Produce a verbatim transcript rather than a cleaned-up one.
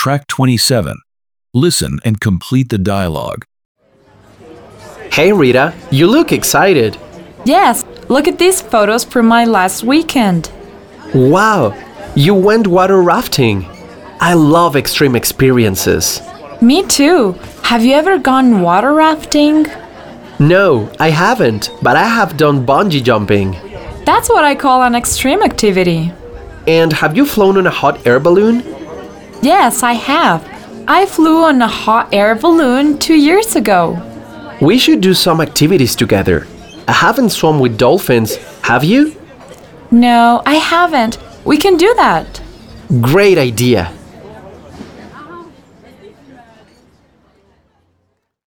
track twenty-seven. Listen and complete the dialogue. Hey Rita, you look excited. Yes, look at these photos from my last weekend. Wow, you went water rafting. I love extreme experiences. Me too. Have you ever gone water rafting? No, I haven't, but I have done bungee jumping. That's what I call an extreme activity. And have you flown on a hot air balloon? Yes, I have. I flew on a hot air balloon two years ago. We should do some activities together. I haven't swum with dolphins, have you? No, I haven't. We can do that. Great idea.